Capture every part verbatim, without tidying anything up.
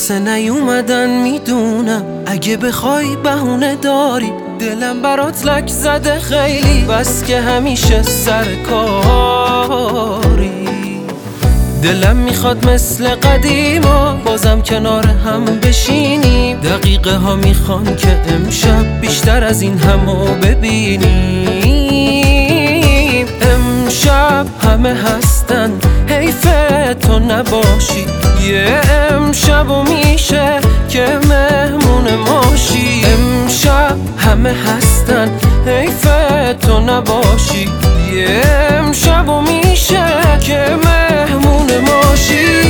واسه نیومدن میدونم، اگه بخوای بهونه داری. دلم برات لک زده خیلی، بس که همیشه سر کاری. دلم میخواد مثل قدیما بازم کنار هم بشینیم. دقیقه ها میخوان که امشب بیشتر از این همو ببینیم. امشب همه هستن، حیف تو نباشی. یه امشب و میشه که مهمون ماشی. امشب همه هستن، حیف تو نباشی. یه امشب و میشه که مهمون ماشی.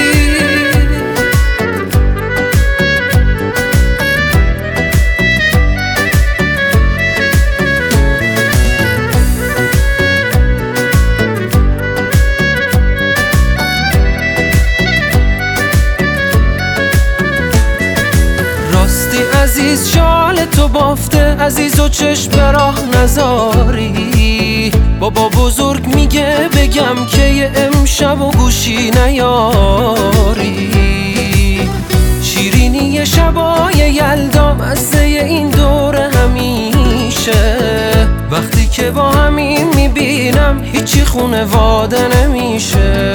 عزیز شال تو بافته، عزیز و چشم به راه نذاری. بابا بزرگ میگه بگم که یه امشب و گوشی نیاری. شیرینی شبای یلدا، مزه این دور همیشه. وقتی که با همین میبینم هیچی خونواده نمیشه.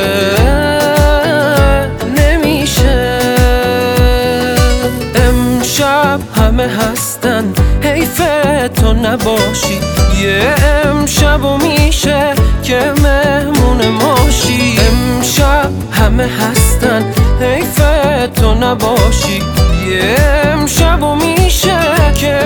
همه هستن، حیف تو نباشی. یه امشب و میشه که مهمون ماشی. امشب همه هستن، حیف تو نباشی. یه امشب و میشه که